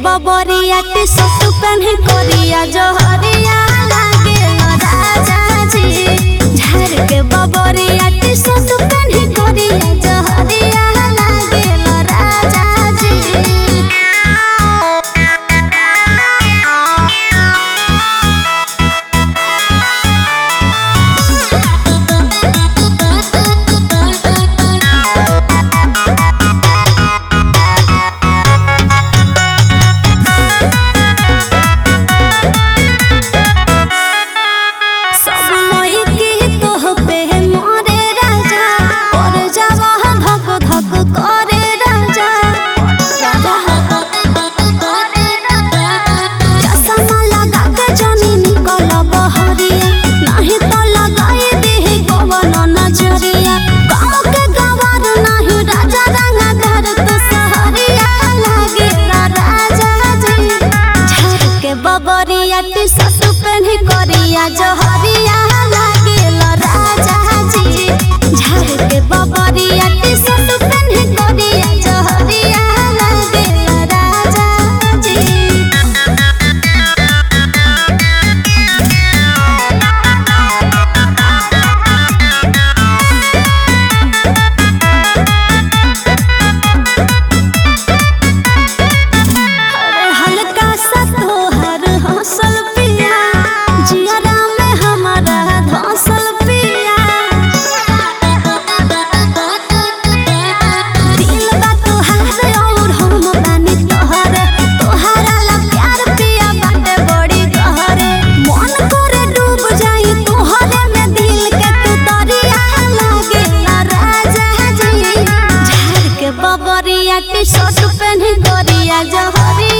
बबरिया T shirt पहने करिया जहरिया लागे राजा जी। झाड़ के बबरिया टी शर्ट पहने करिया जहरिया लागे राजा जी। बबरिया टी शर्ट पहने करिया जहरिया लागे राजा जी। झाड़ के बबरिया टी शर्ट पहने करिया जहरिया लागे राजा जी। हल्का सा तोहर हौसल पिया जियरा में हमारा धौसल पिया। दिल बा तोहार और हम बानी तोहर, तोहरा ला प्यार पिया बाटे बड़ी गहरे। मन करे डूब जाई तोहरे में दिल के तू दरिया लागे राजा जी। झाड़ के बबरिया टी शर्ट पहने करिया जहरिया